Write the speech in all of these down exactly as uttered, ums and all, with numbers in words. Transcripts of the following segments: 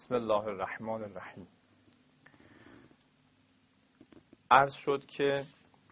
بسم الله الرحمن الرحیم. عرض شد که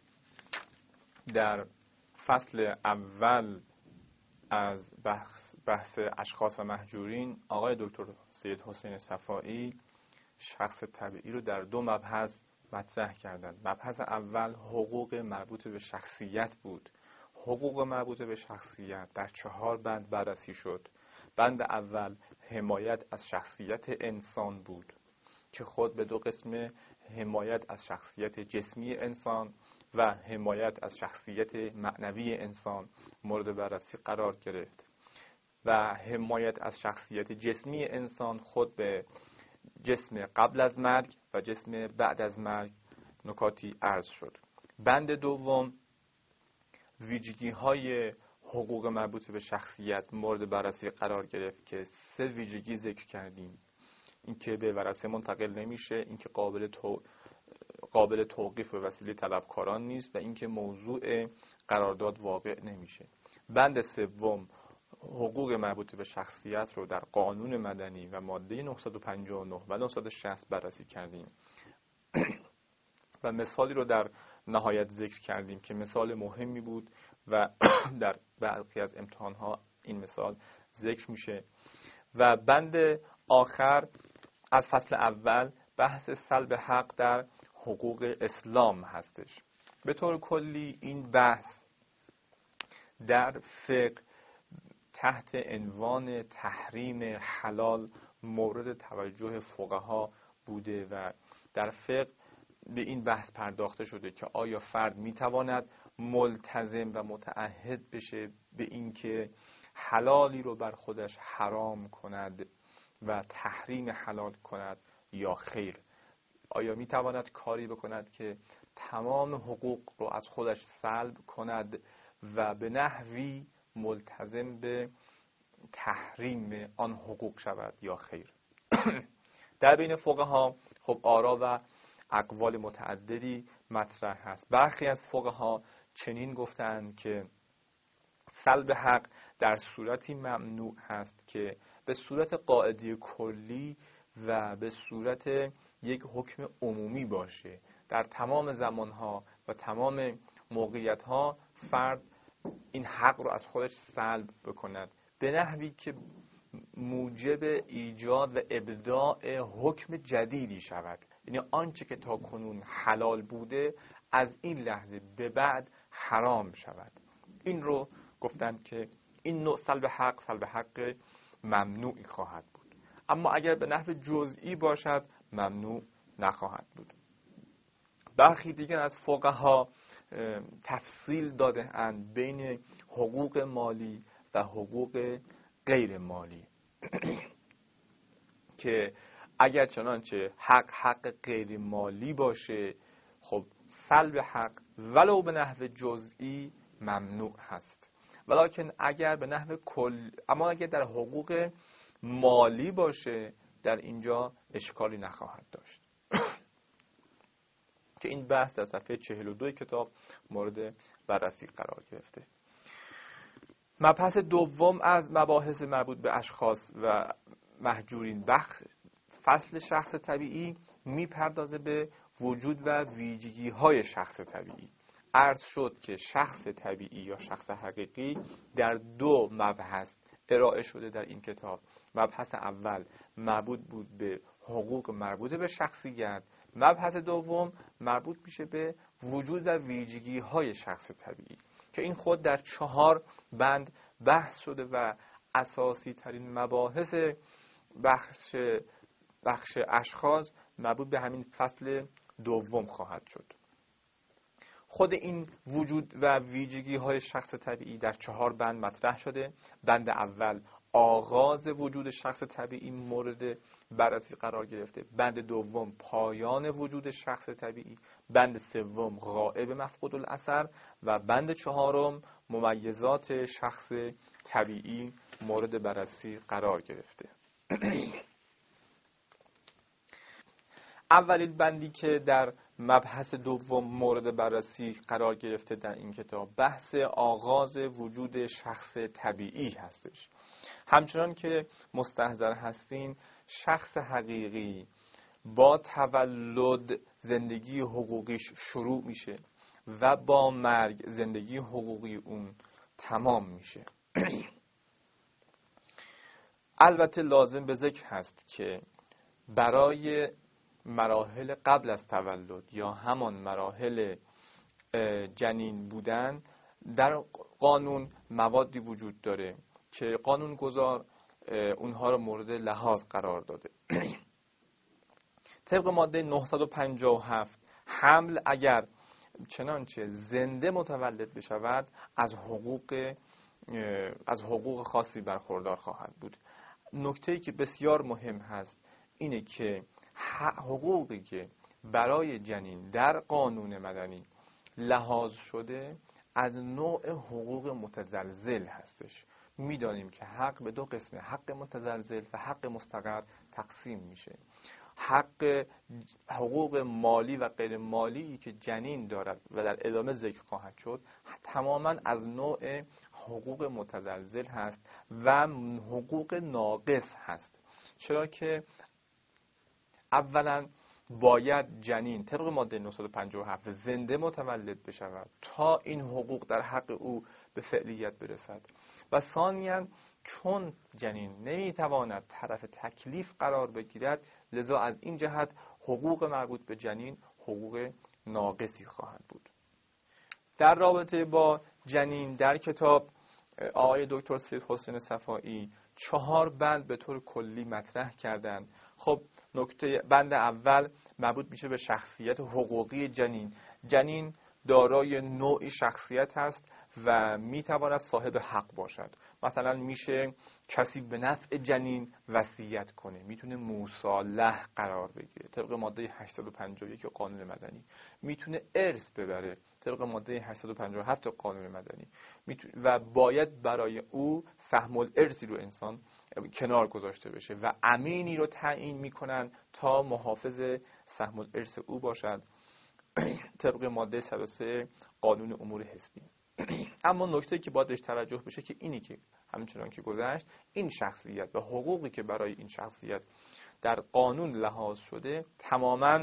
در فصل اول از بحث, بحث اشخاص و مهجورین آقای دکتر سید حسین صفایی شخص طبیعی رو در دو مبحث مطرح کردند. مبحث اول حقوق مربوط به شخصیت بود. حقوق مربوط به شخصیت در چهار بند بررسی شد. بند اول حمایت از شخصیت انسان بود که خود به دو قسم حمایت از شخصیت جسمی انسان و حمایت از شخصیت معنوی انسان مورد بررسی قرار گرفت و حمایت از شخصیت جسمی انسان خود به جسم قبل از مرگ و جسم بعد از مرگ نکاتی عرض شد. بند دوم ویژگی های حقوق مربوط به شخصیت مورد بررسی قرار گرفت که سه ویژگی ذکر کردیم: اینکه به ورثه منتقل نمیشه، اینکه قابل تو... قابل توقیف به وسیله طلبکاران نیست و اینکه موضوع قرارداد واقع نمیشه. بند سوم حقوق مربوط به شخصیت رو در قانون مدنی و ماده نهصد و پنجاه و نه و نهصد و شصت بررسی کردیم و مثالی رو در نهایت ذکر کردیم که مثال مهمی بود و در برخی از امتحانها این مثال ذکر میشه. و بند آخر از فصل اول بحث سلب حق در حقوق اسلام هستش. به طور کلی این بحث در فقه تحت عنوان تحریم حلال مورد توجه فقها بوده و در فقه به این بحث پرداخته شده که آیا فرد میتواند ملتزم و متعهد بشه به اینکه حلالی رو بر خودش حرام کند و تحریم حلال کند یا خیر. آیا میتواند کاری بکند که تمام حقوق رو از خودش سلب کند و به نحوی ملتزم به تحریم آن حقوق شود یا خیر؟ در بین فقها خب آرا و اقوال متعددی مطرح هست. برخی از فقها چنین گفتند که سلب حق در صورتی ممنوع هست که به صورت قاعده کلی و به صورت یک حکم عمومی باشه. در تمام زمانها و تمام موقعیتها فرد این حق رو از خودش سلب بکند به نحوی که موجب ایجاد و ابداع حکم جدیدی شود. یعنی آنچه که تا کنون حلال بوده از این لحظه به بعد حرام شود. این رو گفتند که این نوع سلب حق سلب حق ممنوعی خواهد بود، اما اگر به نحو جزئی باشد ممنوع نخواهد بود. برخی دیگر از فقها تفصیل داده اند بین حقوق مالی و حقوق غیر مالی که اگر چنانچه حق حق غیر مالی باشه خب سلب حق ولو به نحو جزئی ممنوع هست، ولکن اگر به نحو کل اما اگر در حقوق مالی باشه در اینجا اشکالی نخواهد داشت که این بحث در صفحه چهل و دو کتاب مورد بررسی قرار گرفته. مبحث دوم از مباحث مربوط به اشخاص و مهجورین بخش فصل شخص طبیعی میپردازه به وجود و ویژگی های شخص طبیعی. عرض شد که شخص طبیعی یا شخص حقیقی در دو مبحث ارائه شده در این کتاب. مبحث اول مربوط بود به حقوق مربوط به شخصیت، مبحث دوم مربوط میشه به وجود و ویژگی های شخص طبیعی که این خود در چهار بند بحث شده و اساسی ترین مباحث بخش بخش اشخاص مربوط به همین فصل دوم خواهد شد. خود این وجود و ویژگی های شخص طبیعی در چهار بند مطرح شده. بند اول آغاز وجود شخص طبیعی مورد بررسی قرار گرفته. بند دوم پایان وجود شخص طبیعی. بند سوم غائب مفقود الاثر و بند چهارم ممیزات شخص طبیعی مورد بررسی قرار گرفته. اولین بندی که در مبحث دوم مورد بررسی قرار گرفته در این کتاب بحث آغاز وجود شخص طبیعی هستش. همچنان که مستحضر هستین، شخص حقیقی با تولد زندگی حقوقیش شروع میشه و با مرگ زندگی حقوقی اون تمام میشه. البته لازم به ذکر هست که برای مراحل قبل از تولد یا همان مراحل جنین بودن در قانون موادی وجود داره که قانونگذار اونها رو مورد لحاظ قرار داده. طبق ماده نهصد و پنجاه و هفت حمل اگر چنانچه زنده متولد بشود از حقوق از حقوق خاصی برخوردار خواهد بود. نکته‌ای که بسیار مهم هست اینه که حقوقی که برای جنین در قانون مدنی لحاظ شده از نوع حقوق متزلزل هستش. میدانیم که حق به دو قسم، حق متزلزل و حق مستقر تقسیم میشه. حق حقوق مالی و غیر مالی که جنین دارد و در ادامه ذکر خواهد شد تماما از نوع حقوق متزلزل هست و حقوق ناقص هست. چرا که اولا باید جنین طبق ماده نهصد و پنجاه و هفت زنده متولد بشود تا این حقوق در حق او به فعلیت برسد و ثانیاً چون جنین نمیتواند طرف تکلیف قرار بگیرد لذا از این جهت حقوق مربوط به جنین حقوق ناقصی خواهد بود. در رابطه با جنین در کتاب آقای دکتر سید حسین صفایی چهار بند به طور کلی مطرح کردند. خب نکته بند اول مربوط میشه به شخصیت حقوقی جنین. جنین دارای نوعی شخصیت هست و میتواند صاحب حق باشد. مثلا میشه کسی به نفع جنین وصیت کنه، میتونه مصالح قرار بگیره طبق ماده هشتصد و پنجاه و یک قانون مدنی، میتونه ارث ببره طبق ماده هشتصد و پنجاه و هفت قانون مدنی و باید برای او سهم الارثی رو انسان کنار گذاشته بشه و امینی رو تعیین میکنن تا محافظ سهم الارث او باشد طبق ماده صد و سه قانون امور حزبی. اما نکته‌ای که باید بهش توجه بشه که اینی که همچنان که گذشت این شخصیت و حقوقی که برای این شخصیت در قانون لحاظ شده تماما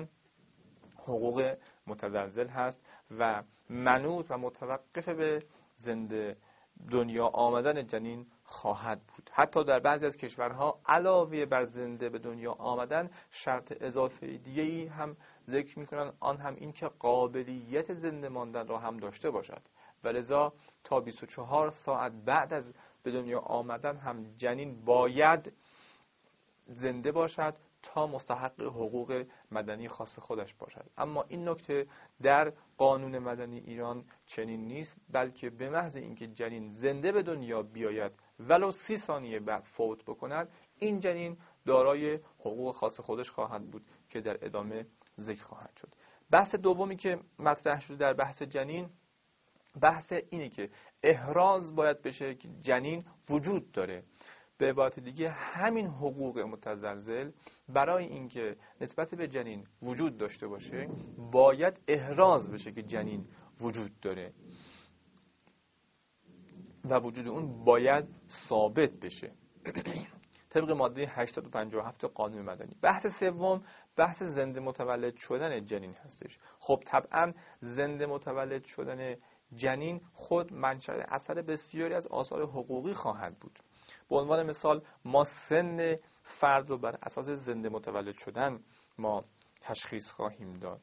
حقوق متزلزل هست و منوط و متوقف به زنده دنیا آمدن جنین خواهد بود. حتی در بعضی از کشورها علاوه بر زنده به دنیا آمدن شرط اضافه دیگه‌ای هم ذکر می‌کنن، آن هم این که قابلیت زنده ماندن را هم داشته باشد و لذا تا بیست و چهار ساعت بعد از به دنیا آمدن هم جنین باید زنده باشد تا مستحق حقوق مدنی خاص خودش باشد. اما این نکته در قانون مدنی ایران چنین نیست، بلکه به محض اینکه جنین زنده به دنیا بیاید ولو سی ثانیه بعد فوت بکند این جنین دارای حقوق خاص خودش خواهد بود که در ادامه ذکر خواهد شد. بحث دومی که مطرح شده در بحث جنین بحث اینه که احراز باید بشه که جنین وجود داره. به عبارت دیگه همین حقوق متزلزل برای اینکه نسبت به جنین وجود داشته باشه باید احراز بشه که جنین وجود داره و وجود اون باید ثابت بشه طبق ماده هشتصد و پنجاه و هفت قانون مدنی. بحث سوم بحث زنده متولد شدن جنین هستش. خب طبعا زنده متولد شدن جنین خود منشأ اثر بسیاری از آثار حقوقی خواهد بود. به عنوان مثال ما سن فرد رو بر اساس زنده متولد شدن ما تشخیص خواهیم داد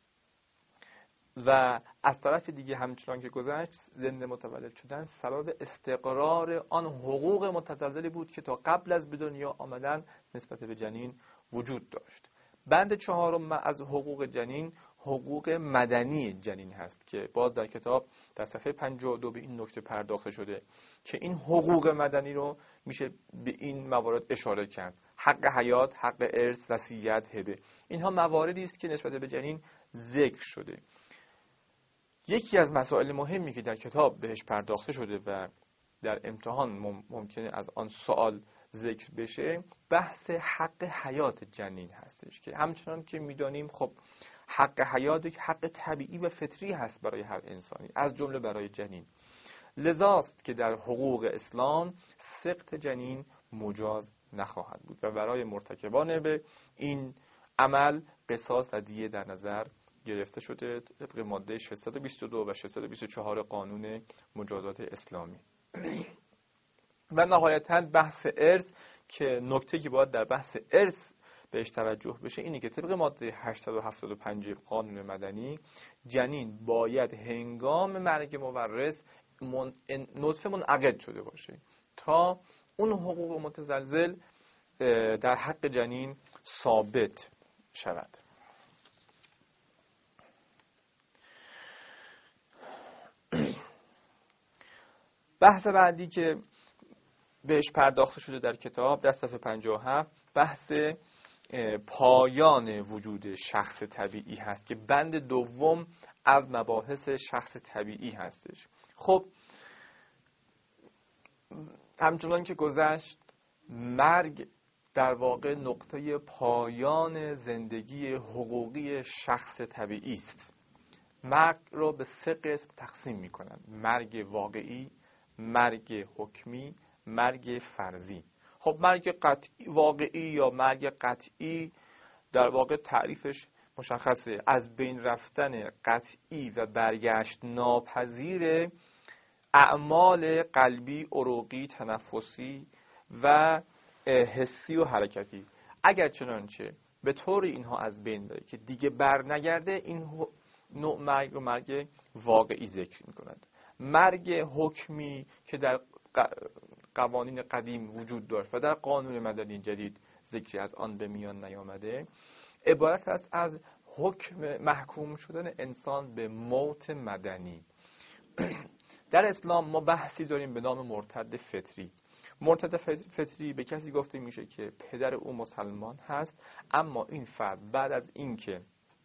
و از طرف دیگه همچنان که گذشت زنده متولد شدن سبب استقرار آن حقوق متزلزلی بود که تا قبل از به دنیا آمدن نسبت به جنین وجود داشت. بند چهارم از حقوق جنین حقوق مدنی جنین هست که باز در کتاب در صفحه پنجاه و دو به این نکته پرداخته شده که این حقوق مدنی رو میشه به این موارد اشاره کرد: حق حیات، حق ارث، وصیت، هبه. اینها مواردی است که نسبت به جنین ذکر شده. یکی از مسائل مهمی که در کتاب بهش پرداخته شده و در امتحان ممکنه از آن سوال ذکر بشه بحث حق حیات جنین هستش که همچنان که میدانیم خب حق حیات یک حق طبیعی و فطری هست برای هر انسانی، از جمله برای جنین. لذاست که در حقوق اسلام سقط جنین مجاز نخواهد بود و برای مرتکبان به این عمل قصاص و دیه در نظر گرفته شده طبق ماده ششصد و بیست و دو و ششصد و بیست و چهار قانون مجازات اسلامی. و نهایتاً بحث ارث که نکته که باید در بحث ارث بهش توجه بشه اینه که طبق ماده هشتصد و هفتاد و پنج قانون مدنی جنین باید هنگام مرگ مورث من... نطفه منعقد شده باشه تا اون حقوق متزلزل در حق جنین ثابت شود. بحث بعدی که بهش پرداخته شده در کتاب در صفحه پنجاه و هفت بحث پایان وجود شخص طبیعی هست که بند دوم از مباحث شخص طبیعی هستش. خب همچنان که گذشت مرگ در واقع نقطه پایان زندگی حقوقی شخص طبیعی است. مرگ رو به سه قسم تقسیم می‌کنند: مرگ واقعی، مرگ حکمی، مرگ فرضی. خب مرگ قطعی واقعی یا مرگ قطعی در واقع تعریفش مشخصه، از بین رفتن قطعی و برگشت ناپذیر اعمال قلبی، عروقی، تنفسی و حسی و حرکتی. اگر چنانچه به طور اینها از بین بره که دیگه بر نگرده، این نوع مرگ رو مرگ واقعی ذکر می‌کنند. مرگ حکمی که در قوانین قدیم وجود داشت و در قانون مدنی جدید ذکری از آن به میان نیامده، عبارت است از حکم محکوم شدن انسان به موت مدنی. در اسلام ما بحثی داریم به نام مرتد فطری. مرتد فطری به کسی گفته میشه که پدر او مسلمان هست اما این فرد بعد از اینکه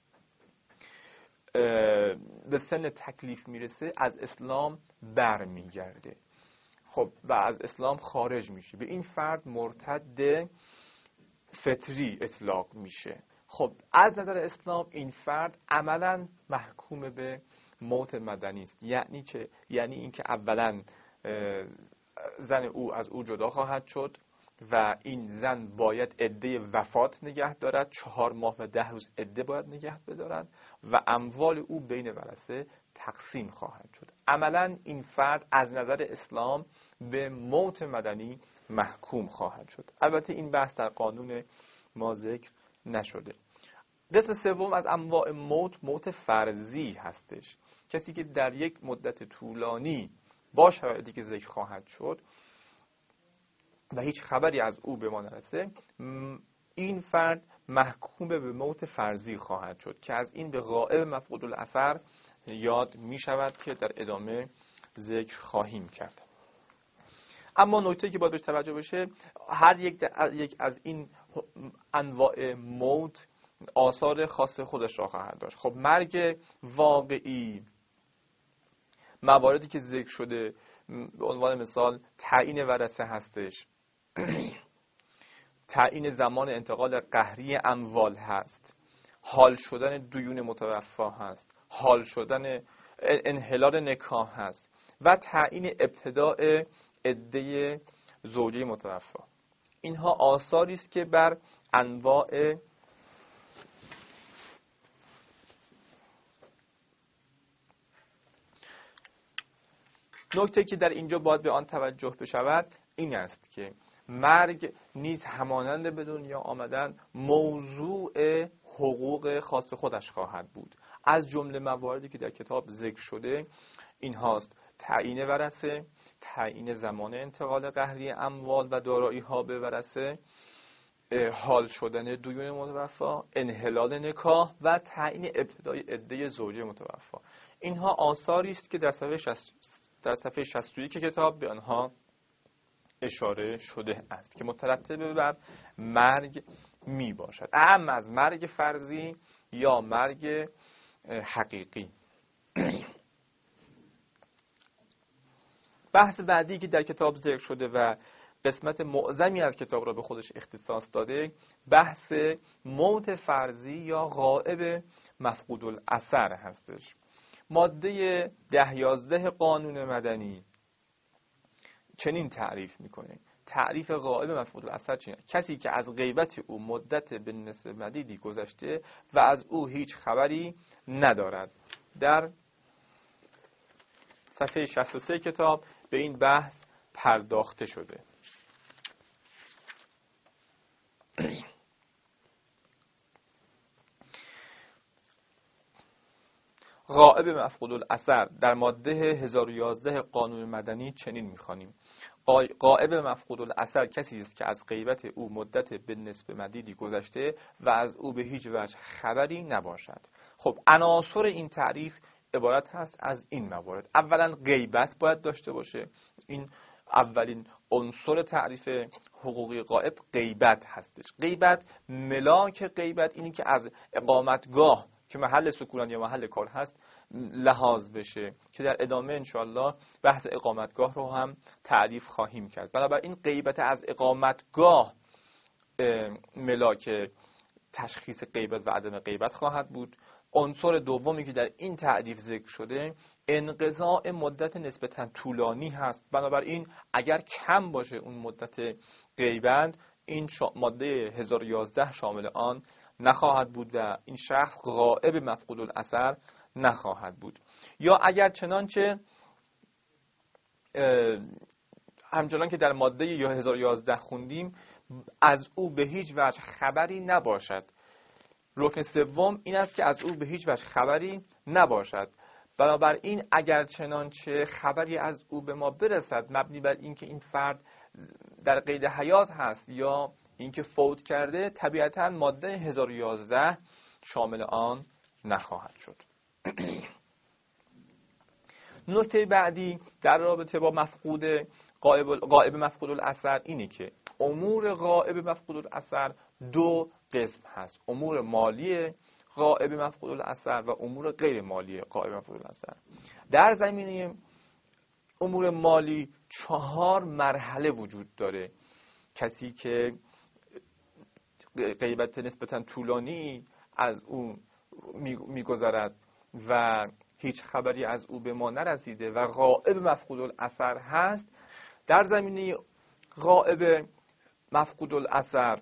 به سن تکلیف میرسه از اسلام برمیگرده، خب و از اسلام خارج میشه، به این فرد مرتد فطری اطلاق میشه. خب از نظر اسلام این فرد عملاً محکوم به موت مدنی است. یعنی چه؟ یعنی اینکه اولاً زن او از او جدا خواهد شد و این زن باید عده وفات نگه دارد، چهار ماه و ده روز عده باید نگه بدارد و اموال او بین ورثه تقسیم خواهد شد. عملاً این فرد از نظر اسلام به موت مدنی محکوم خواهد شد. البته این بحث در قانون ما ذکر نشده. قسم سوم از انواع موت موت فرضی هستش. کسی که در یک مدت طولانی با شرایطی که ذکر خواهد شد و هیچ خبری از او به ما نرسه، این فرد محکوم به موت فرضی خواهد شد که از این به غائب مفقود الاثر یاد می شود که در ادامه ذکر خواهیم کرد. اما نکته که باید بهش توجه بشه، هر یک, یک از این انواع موت آثار خاص خودش را خواهد داشت. خب مرگ واقعی، مواردی که ذکر شده به عنوان مثال تعیین ورثه هستش، تعیین زمان انتقال قهری اموال هست، حال شدن دیون متوفا هست، حال شدن انحلال نکاح هست و تعیین ابتداء عده زوجه متوفا. اینها آثاری است که بر انواع نکته که در اینجا باید به آن توجه بشود این است که مرگ نیز همانند به دنیا آمدن موضوع حقوق خاص خودش خواهد بود. از جمله مواردی که در کتاب ذکر شده این هاست: تعیین ورثه، تعیین زمان انتقال قهری اموال و دارایی ها به ورثه، حال شدن دیون متوفا، انحلال نکاح و تعیین ابتدای عده زوجه متوفا. اینها آثاری است که در صفحه شصت در صفحه شصت و یک کتاب به آنها اشاره شده است که مترتب بر مرگ می باشد، اما از مرگ فرضی یا مرگ حقیقی. بحث بعدی که در کتاب ذکر شده و قسمت معظمی از کتاب را به خودش اختصاص داده، بحث موت فرضی یا غائب مفقود الاثر هستش. ماده ده یازده قانون مدنی چنین تعریف میکنه. تعریف غائب مفقود الاثر چیه؟ کسی که از غیبت او مدت به نسبت مدیدی گذشته و از او هیچ خبری ندارد. در صفحه شصت و سه کتاب به این بحث پرداخته شده. غائب مفقود الاثر در ماده هزار و یازده قانون مدنی چنین می‌خوانیم: غائب مفقود الاثر کسی است که از غیبت او مدت به نسبت مدیدی گذشته و از او به هیچ وجه خبری نباشد. خب عناصر این تعریف عبارت هست از این موارد. اولا غیبت باید داشته باشه. این اولین عنصر تعریف حقوقی غائب غیبت هستش. غیبت، ملاک غیبت اینی که از اقامتگاه که محل سکونت یا محل کار هست لحاظ بشه، که در ادامه انشاءالله بحث اقامتگاه رو هم تعریف خواهیم کرد. بنابراین غیبت از اقامتگاه ملاک تشخیص غیبت و عدم غیبت خواهد بود. عنصر دومی که در این تعریف ذکر شده انقضاء مدت نسبتا طولانی هست. بنابراین اگر کم باشه اون مدت غیبت، این ماده هزار و یازده شامل آن نخواهد بود و این شخص غائب مفقود الاثر نخواهد بود. یا اگر چنانچه همچنان که در ماده هزار و یازده خوندیم، از او به هیچ وجه خبری نباشد. رکن سوم این است که از او به هیچ وجه خبری نباشد. بنابراین اگر چنانچه خبری از او به ما برسد مبنی بر اینکه این فرد در قید حیات هست یا اینکه فوت کرده، طبیعتاً ماده هزار و یازده شامل آن نخواهد شد. نکته بعدی در رابطه با مفقود غائب غائب مفقود الاثر اینه که امور غائب مفقود الاثر دو قسم هست: امور مالی غائب مفقود الاثر و امور غیر مالی غائب مفقود الاثر. در زمینه امور مالی چهار مرحله وجود داره. کسی که غیبت نسبتا طولانی از او میگذرد و هیچ خبری از او به ما نرسیده و غائب مفقود الاثر هست، در زمینه غائب مفقود الاثر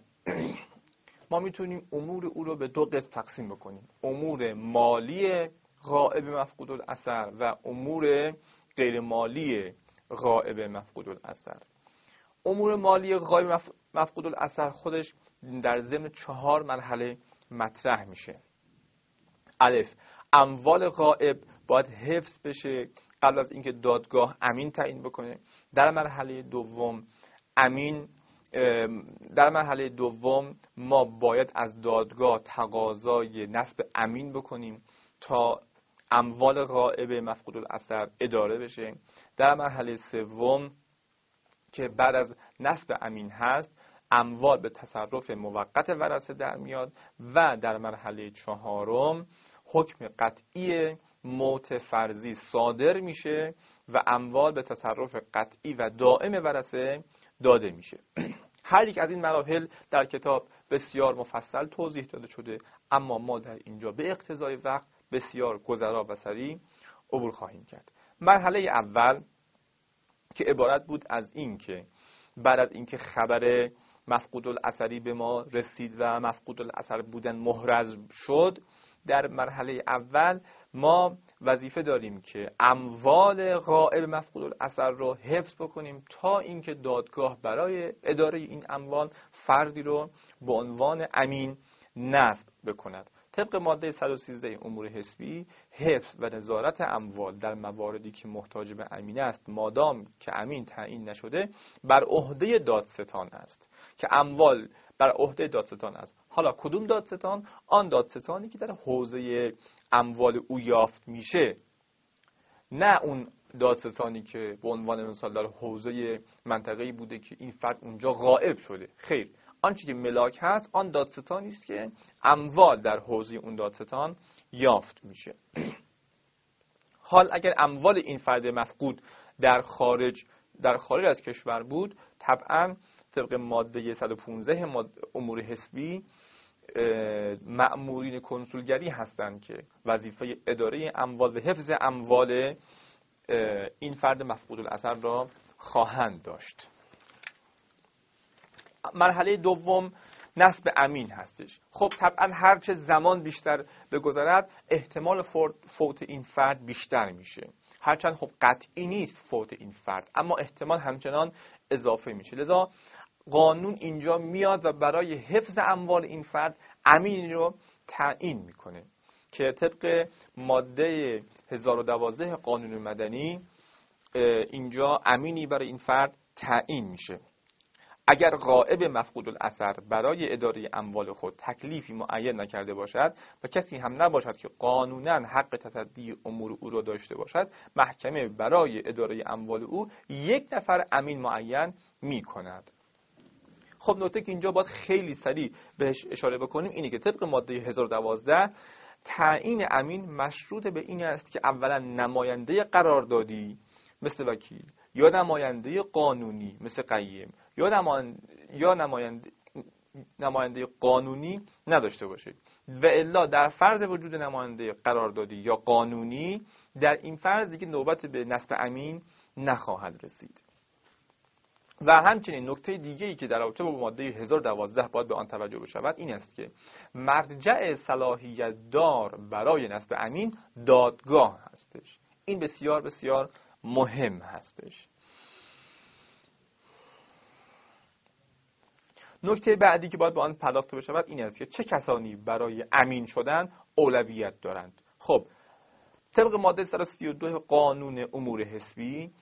ما میتونیم امور او رو به دو قسم تقسیم بکنیم: امور مالی غائب مفقود الاثر و امور غیر مالی غائب مفقود الاثر. امور مالی غائب مفقود الاثر خودش در ضمن چهار مرحله مطرح میشه. الف، اموال غائب باید حفظ بشه قبل از اینکه دادگاه امین تعیین بکنه. در مرحله دوم امین در مرحله دوم ما باید از دادگاه تقاضای نصب امین بکنیم تا اموال غائب مفقود الاثر اداره بشه. در مرحله سوم که بعد از نصب امین هست، اموال به تصرف موقت ورثه در میاد و در مرحله چهارم حکم قطعی موت فرضی صادر میشه و اموال به تصرف قطعی و دائم ورثه داده میشه. هر یک از این مراحل در کتاب بسیار مفصل توضیح داده شده، اما ما در اینجا به اقتضای وقت بسیار گذرا و سریع عبور خواهیم کرد. مرحله اول که عبارت بود از این که بعد از اینکه خبر مفقود الاثری به ما رسید و مفقود الاثر بودن محرز شد، در مرحله اول ما وظیفه داریم که اموال غائب مفقود الاثر رو حفظ بکنیم تا اینکه دادگاه برای اداره این اموال فردی رو به عنوان امین نصب بکند. طبق ماده صد و سیزده امور حسبی، حفظ و نظارت اموال در مواردی که محتاج به امین است مادام که امین تعیین نشده بر عهده دادستان است، که اموال بر عهده دادستان است. حالا کدوم دادستان؟ آن دادستانی که در حوزه اموال او یافت میشه، نه اون دادستانی که به عنوان مثال در حوزه منطقه‌ای بوده که این فرد اونجا غائب شده. خیر، آنچه که ملاک هست آن دادستانی است که اموال در حوزه اون دادستان یافت میشه. حال اگر اموال این فرد مفقود در خارج در خارج از کشور بود، طبعا طبق ماده صد و پانزده امور حسبی مأمورین کنسولگری هستند که وظیفه اداره اموال و حفظ اموال این فرد مفقود الاثر را خواهند داشت. مرحله دوم نصب امین هستش. خب طبعا هرچه زمان بیشتر بگذرد احتمال فوت این فرد بیشتر میشه. هرچند خب قطعی نیست فوت این فرد، اما احتمال همچنان اضافه میشه. لذا قانون اینجا میاد و برای حفظ اموال این فرد امینی رو تعیین میکنه که طبق ماده هزار و دوازده قانون مدنی اینجا امینی برای این فرد تعیین میشه. اگر غائب مفقود الاثر برای اداره اموال خود تکلیفی معین نکرده باشد و کسی هم نباشد که قانونا حق تصدی امور او را داشته باشد، محکمه برای اداره اموال او یک نفر امین معین میکند. خب نکته که اینجا باید خیلی سریع بهش اشاره بکنیم اینه که طبق ماده هزار و دوازده تعیین امین مشروط به این است که اولا نماینده قراردادی مثل وکیل یا نماینده قانونی مثل قیم یا نماینده یا نماینده نماینده قانونی نداشته باشه و الا در فرض وجود نماینده قراردادی یا قانونی در این فرض دیگه نوبت به نصب امین نخواهد رسید. و همچنین نکته دیگه‌ای که در رابطه با ماده هزار و دوازده باید به آن توجه بشود این است که مرجع صلاحیت دار برای نصب امین دادگاه هستش. این بسیار بسیار مهم هستش. نکته بعدی که باید به آن پرداخته بشود این است که چه کسانی برای امین شدن اولویت دارند. خب طبق ماده صد و سی و دو قانون امور حسبی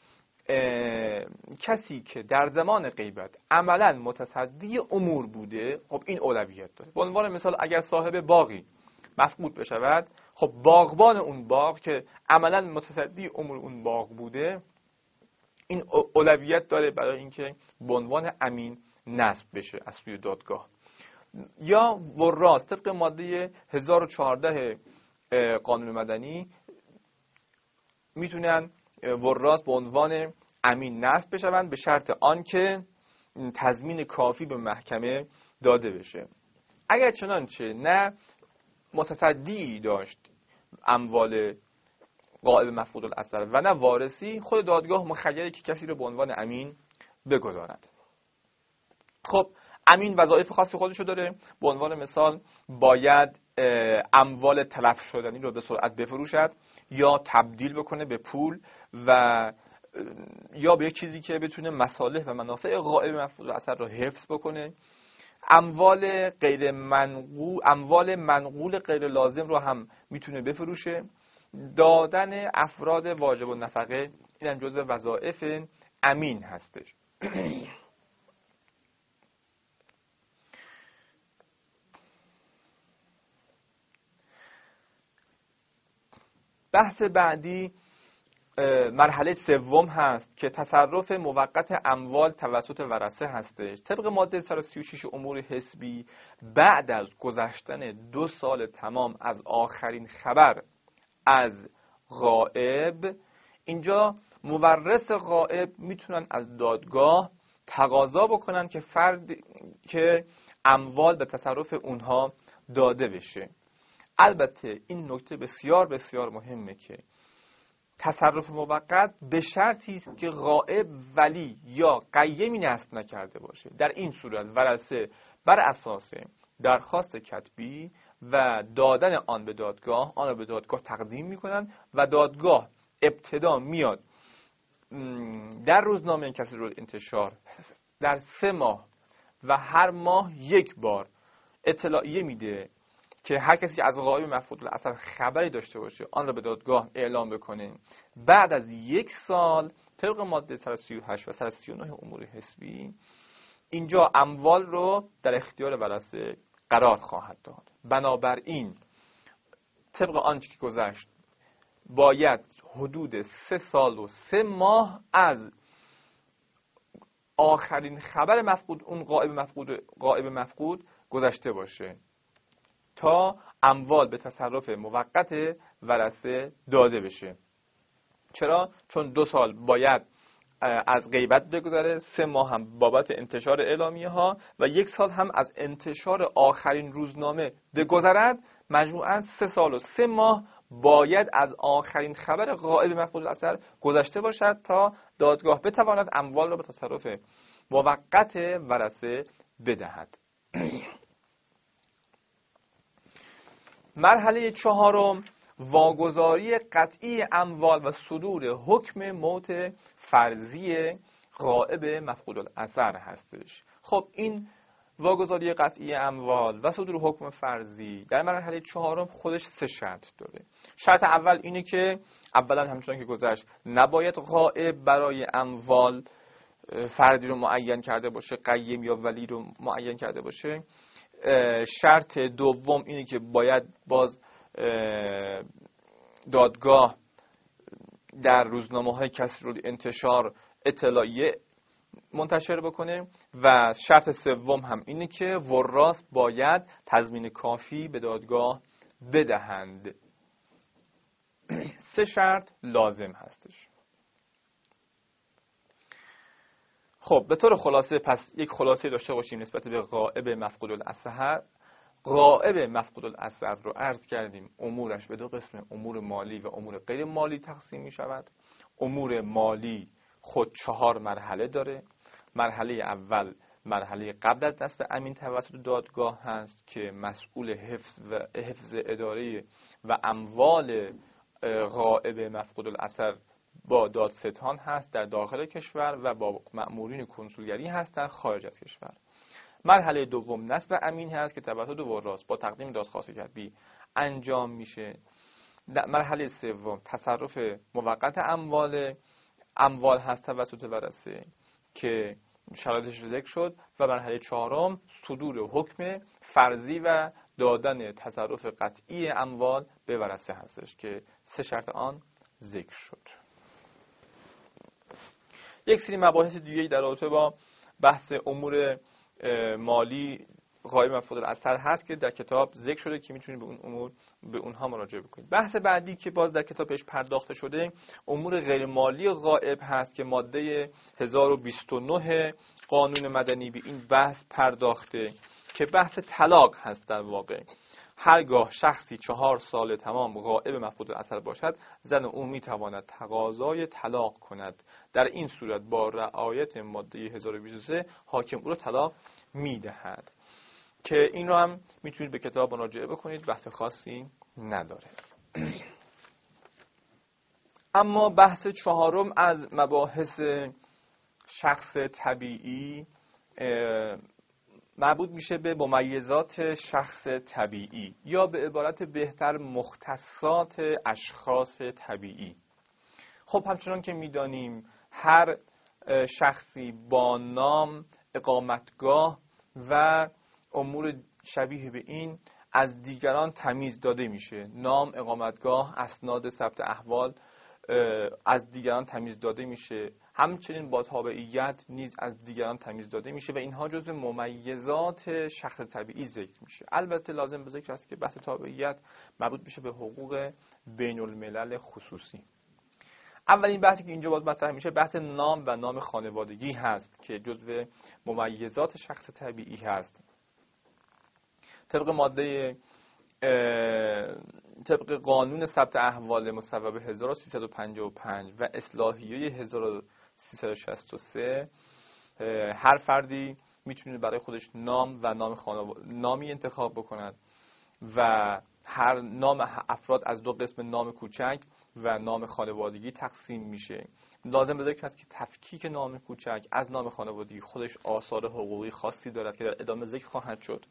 کسی که در زمان غیبت عملا متصدی امور بوده خب این اولویت داره. به عنوان مثال اگر صاحب باغی مفقود بشود خب باغبان اون باغ که عملا متصدی امور اون باغ بوده این اولویت داره برای اینکه به عنوان امین نصب بشه از سوی دادگاه. یا وراث طبق ماده هزار و چهارده قانون مدنی میتونن وراث به عنوان امین نصب بشوند به شرط آنکه تضمین کافی به محکمه داده بشه. اگر چنانچه نه متصدی داشت اموال غائب مفقود الاثر و نه وارثی، خود دادگاه مخیره که کسی رو به عنوان امین بگذارد. خب امین وظایف خاص خودشو داره. به عنوان مثال باید اموال تلف شدنی رو به سرعت بفروشد یا تبدیل بکنه به پول و یا به یک چیزی که بتونه مصالح و منافع غائب مفقود الاثر رو حفظ بکنه. اموال غیر منقول اموال منقول غیر لازم رو هم میتونه بفروشه. دادن افراد واجب النفقه این هم جزء وظایف امین هستش. بحث بعدی مرحله سوم هست که تصرف موقت اموال توسط ورثه هستش. طبق ماده صد و سی و شش امور حسبی بعد از گذشتن دو سال تمام از آخرین خبر از غائب اینجا مورث غائب میتونن از دادگاه تقاضا بکنن که فرد که اموال به تصرف اونها داده بشه. البته این نکته بسیار بسیار مهمه که تصرف موقت به شرطی است که غائب ولی یا قیمی نصب نکرده باشه. در این صورت ورثه بر اساس درخواست کتبی و دادن آن به دادگاه آن را به دادگاه تقدیم میکنن و دادگاه ابتدا میاد در روزنامه کسی رو انتشار در سه ماه و هر ماه یک بار اطلاعیه میده که هر کسی از غائب مفقود الاثر خبری داشته باشه آن را به دادگاه اعلام بکنه. بعد از یک سال طبق ماده صد و سی و هشت و صد و سی و نه امور حسبی اینجا اموال رو در اختیار ورثه قرار خواهد داد. بنابراین طبق آنچه که گذشت باید حدود سه سال و سه ماه از آخرین خبر مفقود اون غائب مفقود غائب مفقود گذشته باشه تا اموال به تصرف موقت ورثه داده بشه. چرا؟ چون دو سال باید از غیبت بگذره، سه ماه هم بابت انتشار اعلامیه ها و یک سال هم از انتشار آخرین روزنامه بگذرد، مجموعاً سه سال و سه ماه باید از آخرین خبر غائب مفقود الاثر گذشته باشد تا دادگاه بتواند اموال را به تصرف موقت ورثه بدهد. مرحله چهارم واگذاری قطعی اموال و صدور حکم موت فرضی غائب مفقود الاثر هستش. خب این واگذاری قطعی اموال و صدور حکم فرضی در مرحله چهارم خودش سه شرط داره. شرط اول اینه که اولا همچنان که گذشت نباید غائب برای اموال فردی رو معین کرده باشه، قیم یا ولی رو معین کرده باشه. شرط دوم اینه که باید باز دادگاه در روزنامه‌های کسر الانتشار اطلاعیه منتشر بکنه و شرط سوم هم اینه که وراث باید تضمین کافی به دادگاه بدهند. سه شرط لازم هستش. خب به طور خلاصه پس یک خلاصه داشته باشیم نسبت به غائب مفقود الاثر. غائب مفقود الاثر رو عرض کردیم امورش به دو قسم، امور مالی و امور غیر مالی تقسیم می شود. امور مالی خود چهار مرحله داره. مرحله اول مرحله قبل از نصب امین توسط دادگاه هست که مسئول حفظ و حفظ اداره و اموال غائب مفقود الاثر با دادستان هست در داخل کشور و با مأمورین کنسولگری هست در خارج از کشور. مرحله دوم نصب امین هست که توسط وراث با تقدیم دادخواست کتبی انجام میشه. مرحله سوم تصرف موقت اموال اموال هست توسط ورثه که شرایطش ذکر شد و مرحله چهارم صدور حکم فرضی و دادن تصرف قطعی اموال به ورثه هستش که سه شرط آن ذکر شد. یک سری مباحث دیگه در رابطه با بحث امور مالی غائب مفقود الاثر هست که در کتاب ذکر شده که میتونید به اون امور به اونها مراجعه بکنید. بحث بعدی که باز در کتاب بهش پرداخته شده امور غیر مالی غائب هست که ماده هزار و بیست و نه قانون مدنی به این بحث پرداخته که بحث طلاق هست. در واقع هرگاه شخصی چهار سال تمام غائب مفقود الاثر باشد، زن او میتواند تقاضای طلاق کند. در این صورت با رعایت ماده هزار و بیست و سه حاکم او را طلاق میدهد که این رو هم میتونید به کتاب مراجعه بکنید، بحث خاصی نداره. اما بحث چهارم از مباحث شخص طبیعی مربوط میشه به ممیزات شخص طبیعی یا به عبارت بهتر مختصات اشخاص طبیعی. خب همچنان که میدانیم هر شخصی با نام، اقامتگاه و امور شبیه به این از دیگران تمیز داده میشه. نام، اقامتگاه، اسناد ثبت احوال از دیگران تمیز داده میشه. همچنین با تابعیت نیز از دیگران تمیز داده میشه و اینها جزو ممیزات شخص طبیعی ذکر میشه. البته لازم به ذکر است که بحث تابعیت مربوط میشه به حقوق بین الملل خصوصی. اولین بحثی که اینجا باز مطرح میشه بحث نام و نام خانوادگی هست که جزو ممیزات شخص طبیعی هست. طبق ماده طبق قانون ثبت احوال مصوب هزار و سیصد و پنجاه و پنج و اصلاحیه هزار و سیصد و شصت و سه هر فردی میتونه برای خودش نام و نام خانواده نامی انتخاب بکند و هر نام افراد از دو قسم نام کوچک و نام خانوادگی تقسیم میشه. لازم به ذکر است که تفکیک نام کوچک از نام خانوادگی خودش آثار حقوقی خاصی دارد که در ادامه ذکر خواهد شد.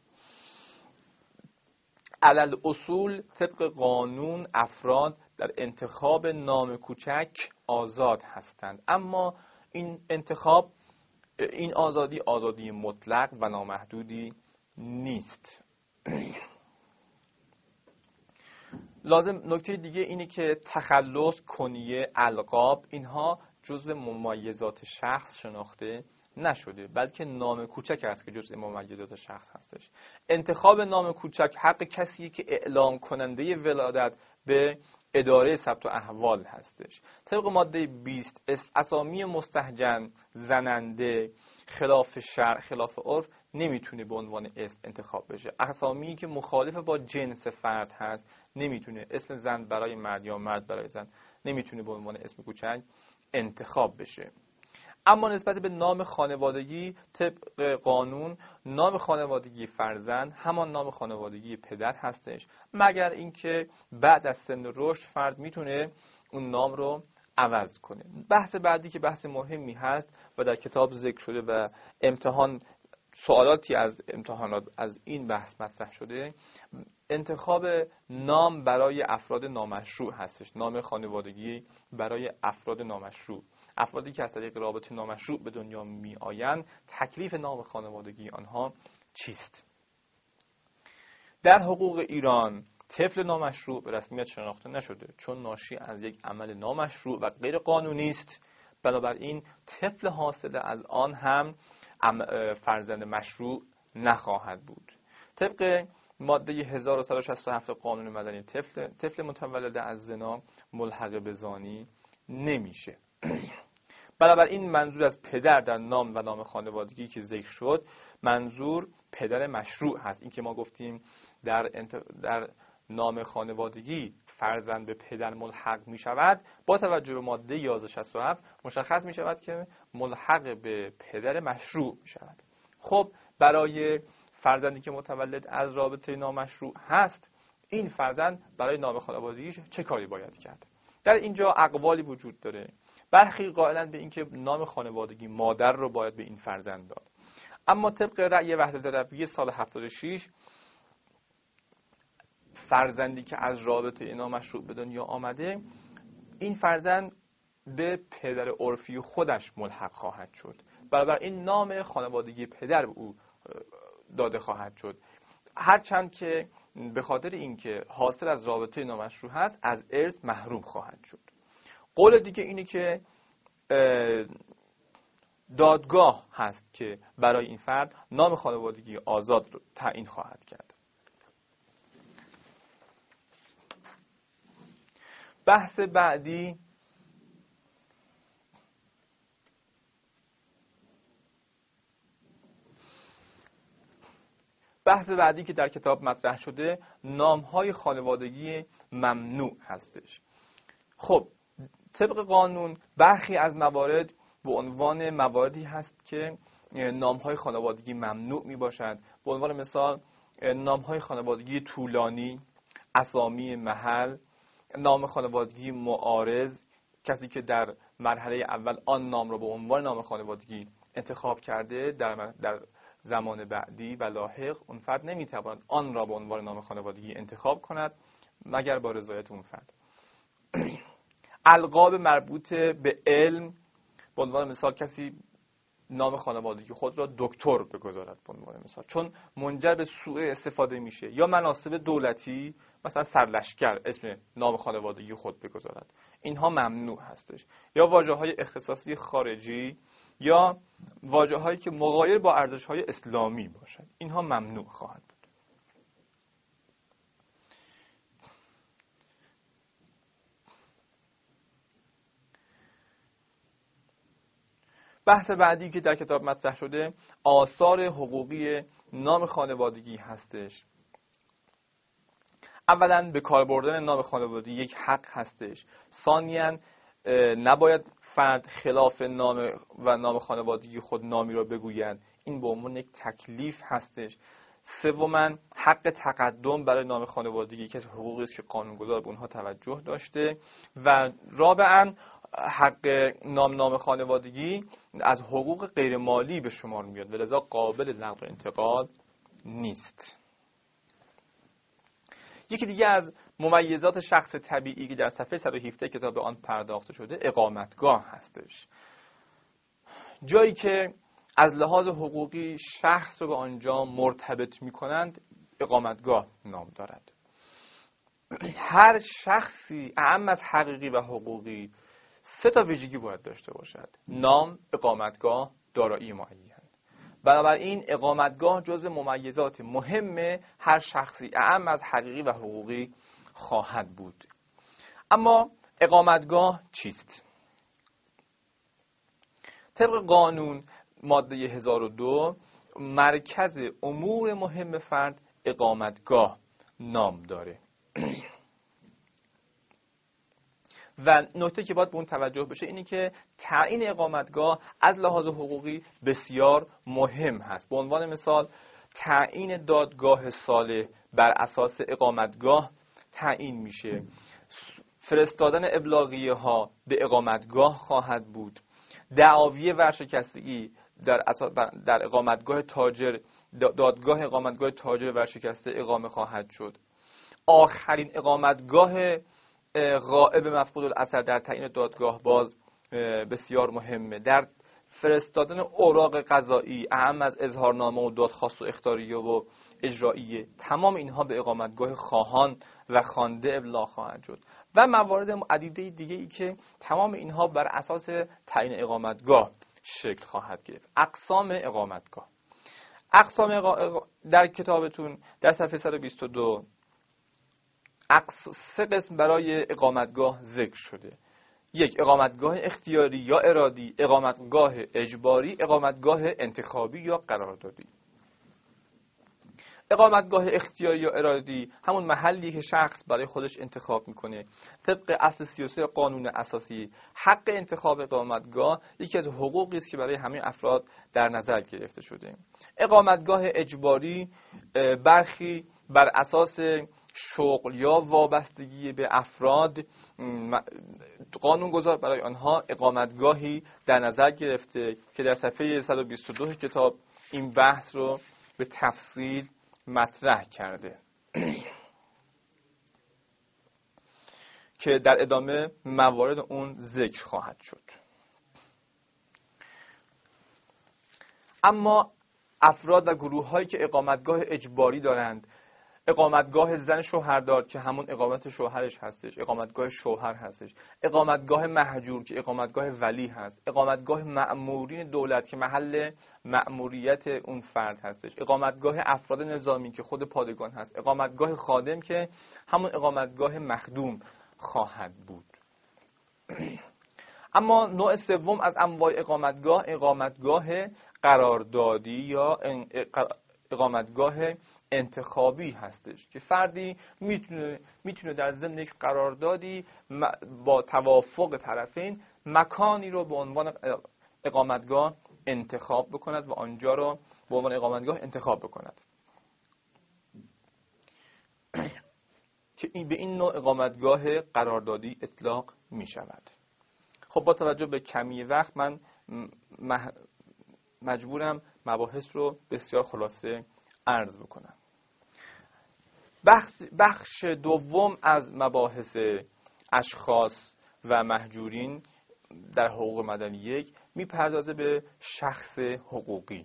علل اصول طبق قانون افراد در انتخاب نام کوچک آزاد هستند، اما این انتخاب این آزادی آزادی مطلق و نامحدودی نیست. لازم نکته دیگه اینه که تخلص، کنیه، القاب اینها جزو ممیزات شخص شناخته نشده، بلکه نام کوچک است که جزء ممیزات شخص هستش. انتخاب نام کوچک حق کسیه که اعلام کننده ولادت به اداره ثبت احوال هستش. طبق ماده بیست اسامی مستهجن، زننده، خلاف شرع، خلاف عرف نمیتونه به عنوان اسم انتخاب بشه. اسامی که مخالف با جنس فرد هست نمیتونه، اسم زن برای مرد یا مرد برای زن نمیتونه به عنوان اسم کوچک انتخاب بشه. اما نسبت به نام خانوادگی طبق قانون نام خانوادگی فرزند همان نام خانوادگی پدر هستش، مگر اینکه بعد از سن رشد فرد میتونه اون نام رو عوض کنه. بحث بعدی که بحث مهمی هست و در کتاب ذکر شده و امتحان سوالاتی از امتحانات از این بحث مطرح شده، انتخاب نام برای افراد نامشروع هستش. نام خانوادگی برای افراد نامشروع، افرادی که از طریق رابطه نامشروع به دنیا می آیند، تکلیف نام خانوادگی آنها چیست؟ در حقوق ایران طفل نامشروع به رسمیت شناخته نشده، چون ناشی از یک عمل نامشروع و غیر قانونی است. بنابراین طفل حاصل از آن هم فرزند مشروع نخواهد بود. طبق ماده هزار و صد و شصت و هفت قانون مدنی طفل طفل متولد از زنا ملحق به زانی نمیشه. بنابراین منظور از پدر در نام و نام خانوادگی که ذکر شد، منظور پدر مشروع هست. این که ما گفتیم در انت... در نام خانوادگی فرزند به پدر ملحق می شود، با توجه به ماده یازده شصت و هفت مشخص می شود که ملحق به پدر مشروع می شود. خب برای فرزندی که متولد از رابطه نامشروع هست، این فرزند برای نام خانوادگیش چه کاری باید کرد؟ در اینجا اقوالی وجود داره. برخی قائلند به اینکه نام خانوادگی مادر رو باید به این فرزند داد، اما طبق رأی وحدت رویه سال هفتاد و شش فرزندی که از رابطه نامشروع به دنیا آمده، این فرزند به پدر عرفی خودش ملحق خواهد شد. بنابراین نام خانوادگی پدر به او داده خواهد شد، هرچند که به خاطر اینکه حاصل از رابطه نامشروع هست از ارث محروم خواهد شد. قول دیگه اینه که دادگاه هست که برای این فرد نام خانوادگی آزاد رو تعیین خواهد کرد. بحث بعدی بحث بعدی که در کتاب مطرح شده نام‌های خانوادگی ممنوع هستش. خب طبق قانون برخی از موارد به عنوان مواردی هست که نام‌های خانوادگی ممنوع می باشد. به عنوان مثال نام‌های خانوادگی طولانی، اسامی محل، نام خانوادگی معارض، کسی که در مرحله اول آن نام را به عنوان نام خانوادگی انتخاب کرده در در زمان بعدی و لاحق اون فرد نمیتواند آن را به عنوان نام خانوادگی انتخاب کند مگر با رضایت اون فرد. القاب مربوط به علم، به عنوان مثال کسی نام خانوادگی خود را دکتر بگذارد به عنوان مثال، چون منجر به سوء استفاده میشه، یا مناصب دولتی مثلا سرلشکر اسم نام خانوادگی خود بگذارد، اینها ممنوع هستش. یا واژه‌های اختصاصی خارجی یا واژه‌هایی که مغایر با ارزش‌های اسلامی باشد، اینها ممنوع خواهد بود. بحث بعدی که در کتاب مطرح شده آثار حقوقی نام خانوادگی هستش. اولا به کار بردن نام خانوادگی یک حق هستش. ثانیاً نباید فرد خلاف نام و نام خانوادگی خود نامی را بگوید، این به عنوان یک تکلیف هستش. سوماً حق تقدم برای نام خانوادگی که حقوقی است که قانونگذار به اونها توجه داشته. و رابعاً حق نام نام خانوادگی از حقوق غیر مالی به شمار میاد و لذا قابل نقل و انتقال نیست. یکی دیگه از ممیزات شخص طبیعی که در صفحه صد و هفده کتاب آن پرداخته شده اقامتگاه هستش. جایی که از لحاظ حقوقی شخص رو به آنجا مرتبط میکنند اقامتگاه نام دارد. هر شخصی اعم از حقیقی و حقوقی سه تا ویژگی باید داشته باشد: نام، اقامتگاه، دارایی معین. بنابراین اقامتگاه جزو ممیزات مهم هر شخصی اعم از حقیقی و حقوقی خواهد بود. اما اقامتگاه چیست؟ طبق قانون ماده هزار و دو مرکز امور مهم فرد اقامتگاه نام داره. و نکته که باید به اون توجه بشه اینه که تعیین اقامتگاه از لحاظ حقوقی بسیار مهم هست. به عنوان مثال تعیین دادگاه صالح بر اساس اقامتگاه تعیین میشه. فرستادن ابلاغیه ها به اقامتگاه خواهد بود. دعاوی ورشکستگی در اساس در اقامتگاه تاجر، دادگاه اقامتگاه تاجر ورشکسته اقامه خواهد شد. آخرین اقامتگاه غائب مفقود الاثر در تعیین دادگاه باز بسیار مهمه. در فرستادن اوراق قضایی اهم از اظهارنامه و دادخواست و اخطاریه و اجراییه، تمام اینها به اقامتگاه خواهان و خوانده ابلاغ خواهد شد و موارد عدیده دیگه ای که تمام اینها بر اساس تعیین اقامتگاه شکل خواهد گرفت. اقسام اقامتگاه. اقسام اقا... در کتابتون در صفحه صد و بیست و دو اقس... سه قسم برای اقامتگاه ذکر شده. یک، اقامتگاه اختیاری یا ارادی، اقامتگاه اجباری، اقامتگاه انتخابی یا قراردادی. اقامتگاه اختیاری یا ارادی همون محلی که شخص برای خودش انتخاب میکنه. طبق اصل سی و سه قانون اساسی حق انتخاب اقامتگاه یکی از حقوقی است که برای همه افراد در نظر گرفته شده. اقامتگاه اجباری برخی بر اساس شغل یا وابستگی به افراد قانونگذار برای آنها اقامتگاهی در نظر گرفته که در صفحه صد و بیست و دو کتاب این بحث رو به تفصیل مطرح کرده که در ادامه موارد اون ذکر خواهد شد. اما افراد و گروه هایی که اقامتگاه اجباری دارند، اقامتگاه زن شوهردار که همون اقامت شوهرش هستش، اقامتگاه شوهر هستش، اقامتگاه مهجور که اقامتگاه ولی هست، اقامتگاه مأمورین دولت که محل مأموریت اون فرد هستش، اقامتگاه افراد نظامی که خود پادگان هست، اقامتگاه خادم که همون اقامتگاه مخدوم خواهد بود. اما نوع سوم از انواع اقامتگاه اقامتگاه قراردادی یا اقامتگاه انتخابی هستش که فردی میتونه میتونه در ضمن یک قراردادی با توافق طرفین مکانی رو به عنوان اقامتگاه انتخاب بکند و آنجا رو به عنوان اقامتگاه انتخاب بکند که این به این نوع اقامتگاه قراردادی اطلاق می شود. خب با توجه به کمی وقت من مجبورم مباحث رو بسیار خلاصه عرض بکنم. بخش, بخش دوم از مباحث اشخاص و مهجورین در حقوق مدنی یک میپردازه به شخص حقوقی.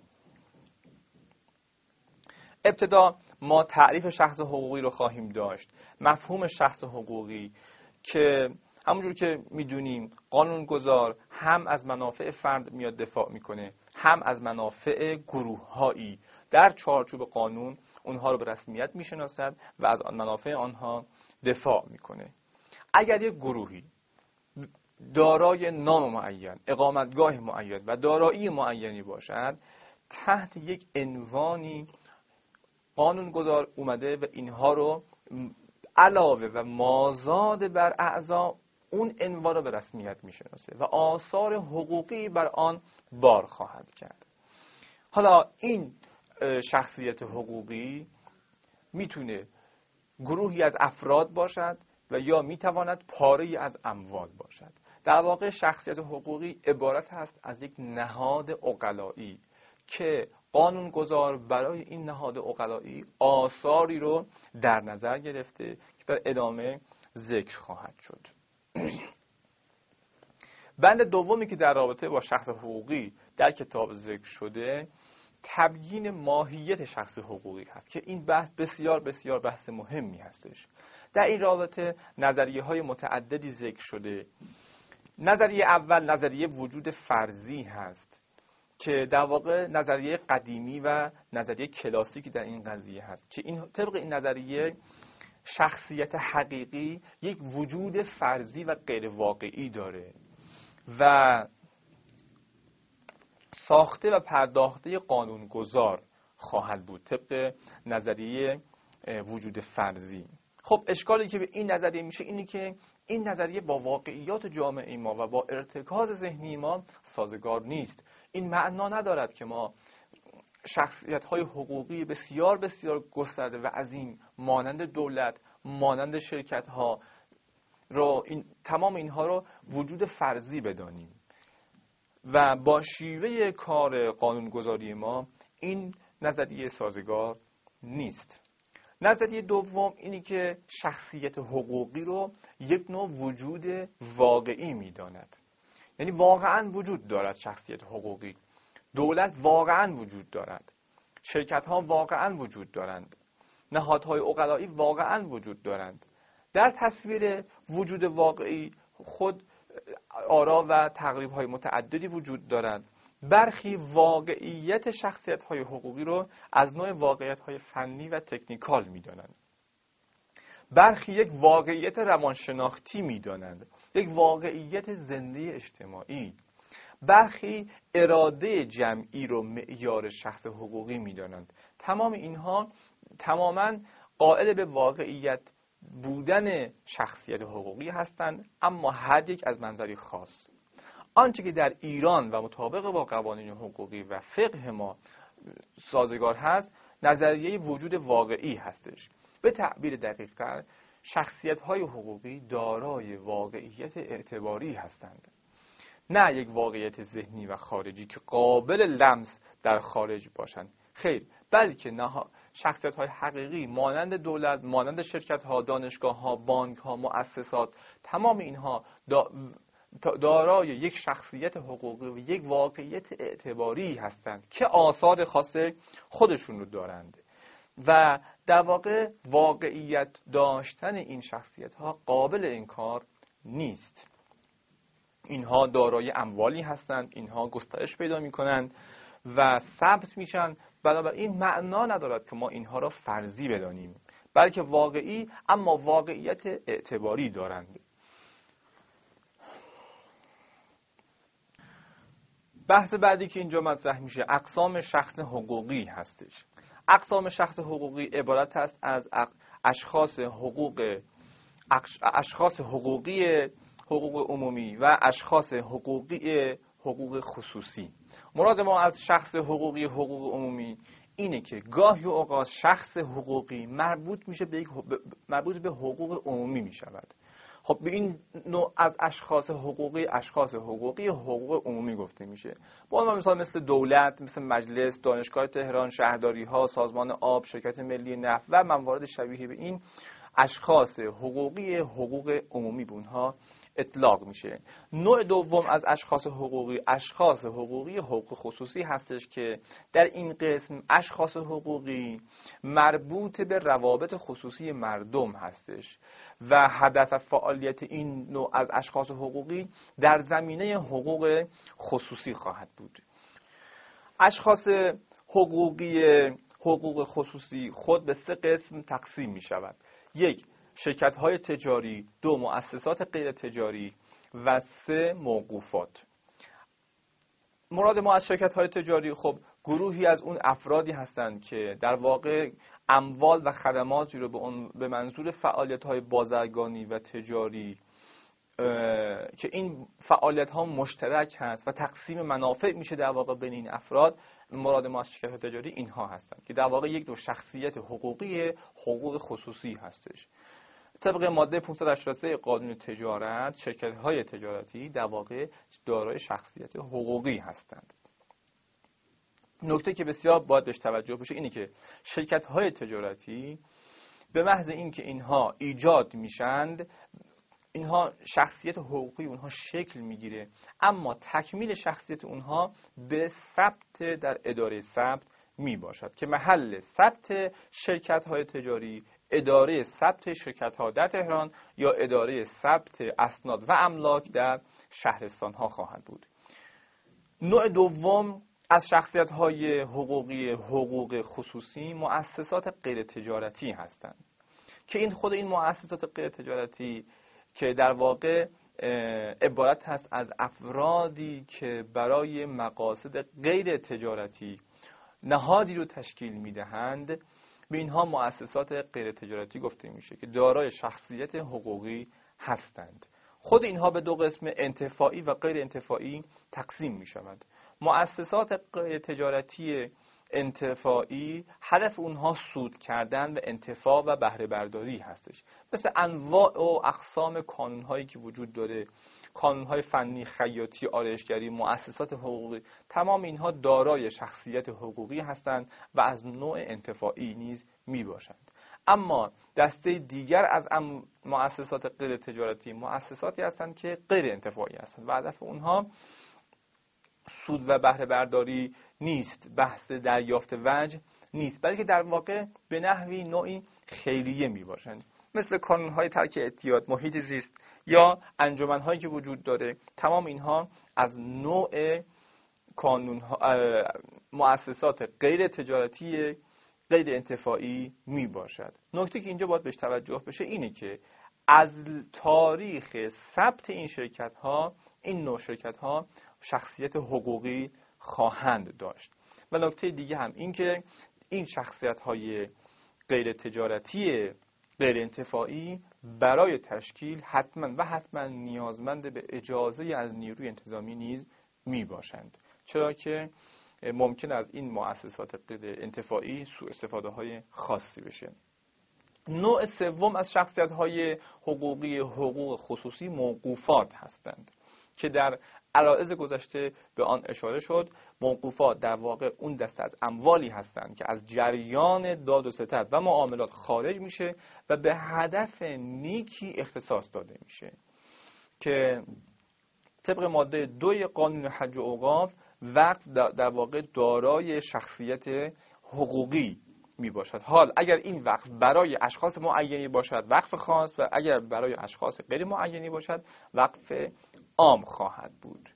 ابتدا ما تعریف شخص حقوقی رو خواهیم داشت. مفهوم شخص حقوقی که همونجور که میدونیم قانونگذار هم از منافع فرد میاد دفاع میکنه، هم از منافع گروه‌هایی در چارچوب قانون اونها رو به رسمیت میشناسد و از منافع آنها دفاع میکنه. اگر یک گروهی دارای نام معین، اقامتگاه معین و دارایی معینی باشد، تحت یک عنوانی قانونگذار اومده و اینها رو علاوه و مازاد بر اعضا اون عنوان رو به رسمیت میشناسه و آثار حقوقی بر آن بار خواهد کرد. حالا این شخصیت حقوقی میتونه گروهی از افراد باشد و یا میتواند پاره‌ای از اموال باشد. در واقع شخصیت حقوقی عبارت هست از یک نهاد عقلایی که قانونگذار برای این نهاد عقلایی آثاری رو در نظر گرفته که در ادامه ذکر خواهد شد. بند دومی که در رابطه با شخص حقوقی در کتاب ذکر شده تبیین ماهیت شخص حقوقی هست که این بحث بسیار بسیار بحث مهمی هستش. در این رابطه نظریه های متعددی ذکر شده. نظریه اول نظریه وجود فرضی هست که در واقع نظریه قدیمی و نظریه کلاسیکی در این قضیه هست که این طبق این نظریه شخصیت حقیقی یک وجود فرضی و غیر واقعی داره و ساخته و پرداخته قانونگذار خواهد بود طبق نظریه وجود فرضی. خب اشکالی که به این نظریه میشه اینه که این نظریه با واقعیات جامعه ما و با ارتکاز ذهنی ما سازگار نیست. این معنا ندارد که ما شخصیت‌های حقوقی بسیار بسیار گسترده و عظیم مانند دولت، مانند شرکت‌ها رو این تمام اینها رو وجود فرضی بدانیم و با شیوه کار قانونگذاری ما این نظریه سازگار نیست. نظریه دوم اینی که شخصیت حقوقی رو یک نوع وجود واقعی می‌داند. یعنی واقعاً وجود دارد شخصیت حقوقی. دولت واقعاً وجود دارد. شرکت‌ها واقعاً وجود دارند. نهادهای عقلایی واقعاً وجود دارند. در تصویر وجود واقعی خود آرا و تقریب‌های متعددی وجود دارند. برخی واقعیت شخصیت‌های حقوقی رو از نوع واقعیت‌های فنی و تکنیکال می‌دانند. برخی یک واقعیت روانشناختی می‌دانند، یک واقعیت زنده اجتماعی. برخی اراده جمعی رو معیار شخص حقوقی می‌دانند. تمام اینها تماماً قائل به واقعیت بودن شخصیت حقوقی هستند، اما هر یک از منظری خاص. آنچه که در ایران و مطابق با قوانین حقوقی و فقه ما سازگار هست نظریه وجود واقعی هستش. به تعبیر دقیق‌تر شخصیت‌های حقوقی دارای واقعیت اعتباری هستند، نه یک واقعیت ذهنی و خارجی که قابل لمس در خارج باشند. خیر، بلکه نه شخصیت‌های حقیقی مانند دولت، مانند شرکت‌ها، دانشگاه‌ها، بانک‌ها، مؤسسات، تمام اینها دارای یک شخصیت حقوقی و یک واقعیت اعتباری هستند که آثار خاص خودشون رو دارند و در واقع واقعیت داشتن این شخصیت‌ها قابل انکار نیست. اینها دارای اموالی هستند، اینها گسترش پیدا می‌کنند و ثبت میشن، بنابراین معنا ندارد که ما اینها را فرضی بدانیم، بلکه واقعی، اما واقعیت اعتباری دارند. بحث بعدی که اینجا مطرح میشه اقسام شخص حقوقی هستش. اقسام شخص حقوقی عبارت است از اشخاص حقوق اشخاص حقوقی حقوق عمومی و اشخاص حقوقی حقوق خصوصی. مراد ما از شخص حقوقی حقوق عمومی اینه که گاهی اوقات شخص حقوقی مربوط میشه به یک مربوط به حقوق عمومی میشود. خب به این نوع از اشخاص حقوقی اشخاص حقوقی حقوق عمومی گفته میشه. با مثال مثل دولت، مثل مجلس، دانشگاه تهران، شهرداری ها، سازمان آب، شرکت ملی نفت و موارد شبیه به این اشخاص حقوقی حقوق عمومی به اونها اطلاق میشه. نوع دوم از اشخاص حقوقی اشخاص حقوقی حقوق خصوصی هستش که در این قسم اشخاص حقوقی مربوط به روابط خصوصی مردم هستش و هدف فعالیت این نوع از اشخاص حقوقی در زمینه حقوق خصوصی خواهد بود. اشخاص حقوقی حقوق خصوصی خود به سه قسم تقسیم می شود. یک، شرکت‌های تجاری، دو، مؤسسات غیر تجاری و سه، موقوفات. مراد ما از شرکت‌های تجاری خب گروهی از اون افرادی هستند که در واقع اموال و خدماتی رو به اون به منظور فعالیت‌های بازرگانی و تجاری که این فعالیت‌ها مشترک هست و تقسیم منافع میشه در واقع بین این افراد، مراد ما از شرکت‌های تجاری اینها هستند که در واقع یک نوع شخصیت حقوقی حقوق خصوصی هستش. طبق ماده پانصد و هشتاد و سه قانون تجارت شرکت‌های تجارتی در واقع دارای شخصیت حقوقی هستند. نکته که بسیار باید بهش توجه بشه اینه که شرکت‌های تجارتی به محض اینکه اینها ایجاد میشند اینها شخصیت حقوقی اونها شکل میگیره، اما تکمیل شخصیت اونها به ثبت در اداره ثبت می باشد که محل ثبت شرکت‌های تجاری اداره ثبت شرکت‌ها در تهران یا اداره ثبت اسناد و املاک در شهرستان‌ها خواهد بود. نوع دوم از شخصیت‌های حقوقی حقوق خصوصی مؤسسات غیر تجارتی هستند که این خود این مؤسسات غیر تجارتی که در واقع عبارت هست از افرادی که برای مقاصد غیر تجارتی نهادی رو تشکیل میدهند، به اینها مؤسسات غیر تجارتی گفته میشه که دارای شخصیت حقوقی هستند. خود اینها به دو قسم انتفاعی و غیر انتفاعی تقسیم میشوند. مؤسسات غیر تجارتی انتفاعی هدف اونها سود کردن و انتفاع و بهره برداری هستش، مثل انواع و اقسام کانون‌هایی که وجود داره، کانون‌های فنی، خیاطی، آرایشگری، مؤسسات حقوقی، تمام اینها دارای شخصیت حقوقی هستند و از نوع انتفاعی نیز میباشند. اما دسته دیگر از مؤسسات غیر تجارتی مؤسساتی هستند که غیر انتفاعی هستند و هدف اونها سود و بهره برداری نیست، بحث دریافت وجه نیست، بلکه در واقع به نحوی نوعی خیریه می باشند، مثل کانون‌های ترک اعتیاد، محیط زیست یا انجمن‌هایی که وجود داره. تمام اینها از نوع کانون مؤسسات غیر تجارتی غیر انتفاعی می باشد. نکته که اینجا باید بهش توجه بشه اینه که از تاریخ ثبت این شرکت ها، این نوع شرکت ها شخصیت حقوقی خواهند داشت. و نکته دیگه هم این که این شخصیت های غیر تجارتی غیر انتفاعی برای تشکیل حتما و حتما نیازمند به اجازه از نیروی انتظامی نیز می باشند، چرا که ممکن از این مؤسسات غیر انتفاعی سوء استفاده های خاصی بشه. نوع سوم از شخصیت های حقوقی حقوق خصوصی موقوفات هستند که در عرائض گذشته به آن اشاره شد. موقوفات در واقع اون دسته از اموالی هستند که از جریان داد و ستد و معاملات خارج میشه و به هدف نیکی اختصاص داده میشه که طبق ماده دوی قانون حج و اوقاف وقف در واقع دارای شخصیت حقوقی می باشد. حال اگر این وقف برای اشخاص معینی باشد وقف خاص و اگر برای اشخاص غیر معینی باشد وقف عام خواهد بود.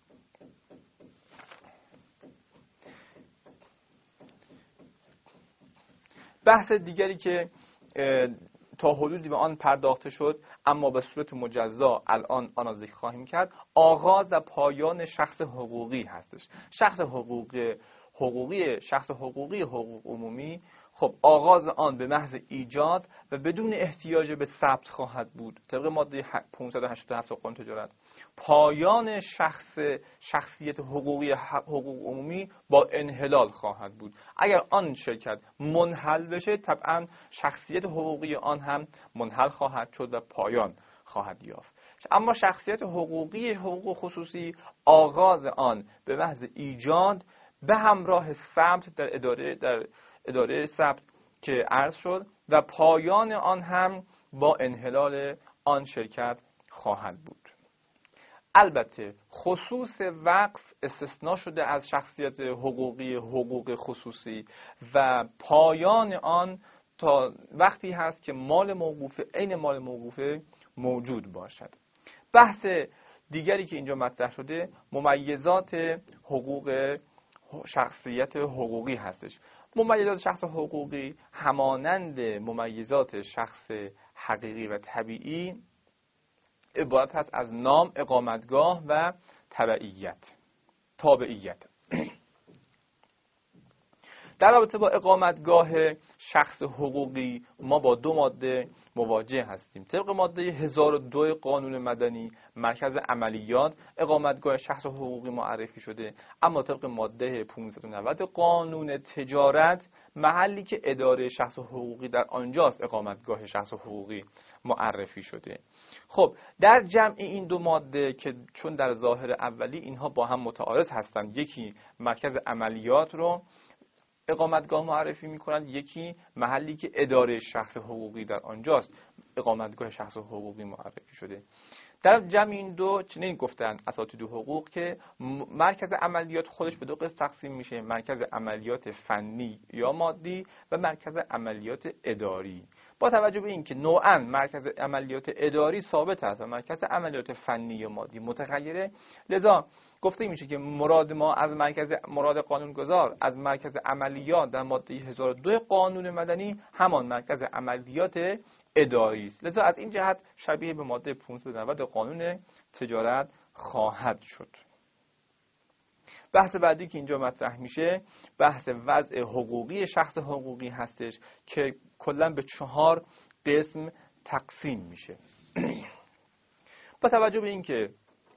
بحث دیگری که تا حدودی به آن پرداخته شد اما به صورت مجزا الان آن را ذکر خواهیم کرد، آغاز و پایان شخص حقوقی هستش. شخص حقوقی حقوقی شخص حقوقی حقوق عمومی، خب آغاز آن به محض ایجاد و بدون احتیاج به ثبت خواهد بود طبق ماده پانصد و هشتاد و هفت قانون تجارت. پایان شخص شخصیت حقوقی حقوق عمومی با انحلال خواهد بود. اگر آن شرکت منحل بشه طبعا شخصیت حقوقی آن هم منحل خواهد شد و پایان خواهد یافت. اما شخصیت حقوقی حقوق خصوصی آغاز آن به محض ایجاد به همراه ثبت در اداره در اداره ثبت که عرض شد و پایان آن هم با انحلال آن شرکت خواهد بود. البته خصوص وقف استثناء شده از شخصیت حقوقی حقوق خصوصی و پایان آن تا وقتی هست که مال موقوفه عین مال موقوفه موجود باشد. بحث دیگری که اینجا مطرح شده ممیزات حقوق شخصیت حقوقی هستش. ممیزات شخص حقوقی همانند ممیزات شخص حقیقی و طبیعی عبارت هست از نام، اقامتگاه و تبعیت تابعیت. در رابطه با اقامتگاه شخص حقوقی ما با دو ماده مواجه هستیم. طبق ماده هزار و دو قانون مدنی مرکز عملیات اقامتگاه شخص حقوقی معرفی شده، اما طبق ماده پانصد و نود قانون تجارت محلی که اداره شخص حقوقی در آنجاست اقامتگاه شخص حقوقی معرفی شده. خب در جمع این دو ماده که چون در ظاهر اولی اینها با هم متعارض هستند، یکی مرکز عملیات رو اقامتگاه معرفی می‌کنند، یکی محلی که اداره شخص حقوقی در آنجاست اقامتگاه شخص حقوقی معرفی شده. در جمع این دو چنین گفتند اساتید حقوق که مرکز عملیات خودش به دو قسم تقسیم میشه: مرکز عملیات فنی یا مادی و مرکز عملیات اداری. با توجه به اینکه نوعاً مرکز عملیات اداری ثابت است و مرکز عملیات فنی و مادی متغیره، لذا گفته میشه که مراد ما از مرکز مراد قانونگذار از مرکز عملیات در ماده هزار و دو قانون مدنی همان مرکز عملیات اداری است. لذا از این جهت شبیه به ماده پانصد و نود قانون تجارت خواهد شد. بحث بعدی که اینجا مطرح میشه بحث وضع حقوقی شخص حقوقی هستش که کلا به چهار قسم تقسیم میشه. با توجه به اینکه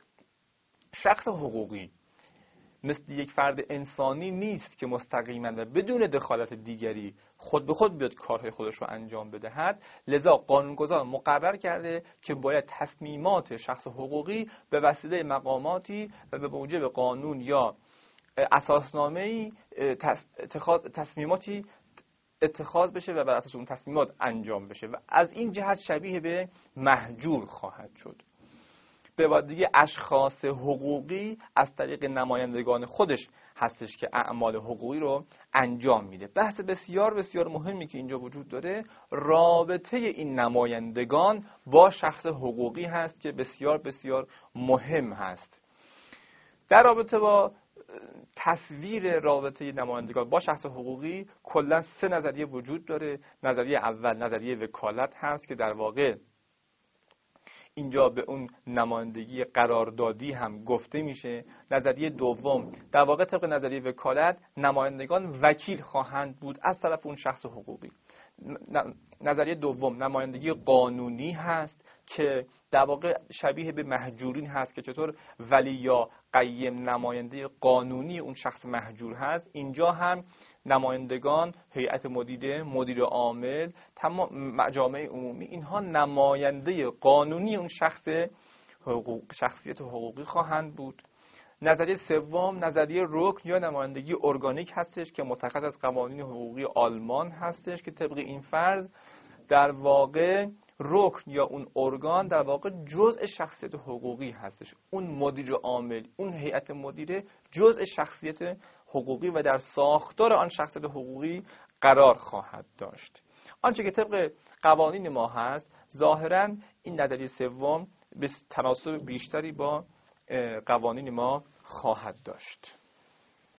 شخص حقوقی مثل یک فرد انسانی نیست که مستقیما و بدون دخالت دیگری خود به خود بیاد کارهای خودش رو انجام بدهد، لذا قانونگذار مقرر کرده که باید تصمیمات شخص حقوقی به وسیله مقاماتی و به موجب قانون یا اساسنامه‌ای اتخاذ تصمیماتی اتخاذ بشه و بر اساس اون تصمیمات انجام بشه و از این جهت شبیه به محجور خواهد شد. به عبارت اشخاص حقوقی از طریق نمایندگان خودش هستش که اعمال حقوقی رو انجام میده. بحث بسیار بسیار مهمی که اینجا وجود داره رابطه این نمایندگان با شخص حقوقی هست که بسیار بسیار مهم هست. در رابطه با تصویر رابطه نمایندگان با شخص حقوقی کلا سه نظریه وجود داره. نظریه اول نظریه وکالت هست که در واقع اینجا به اون نمایندگی قراردادی هم گفته میشه. نظریه دوم در واقع طبق نظریه وکالت نمایندگان وکیل خواهند بود از طرف اون شخص حقوقی. نظریه دوم نمایندگی قانونی هست که در واقع شبیه به محجورین هست که چطور ولی یا قیم نماینده قانونی اون شخص محجور هست، اینجا هم نمایندگان هیئت مدیره، مدیر عامل، تمام مجامع عمومی، اینها نماینده قانونی اون شخص حقوق شخصیت حقوقی خواهند بود. نظریه سوم نظریه رکن یا نمایندگی ارگانیک هستش که متخصص از قوانین حقوقی آلمان هستش که طبق این فرض در واقع رکن یا اون ارگان در واقع جزء شخصیت حقوقی هستش. اون مدیر عامل، اون هیئت مدیره جزء شخصیت حقوقی و در ساختار آن شخصیت حقوقی قرار خواهد داشت. آنچه که طبق قوانین ما هست ظاهراً این نظریه سوم به تناسب بیشتری با قوانین ما خواهد داشت.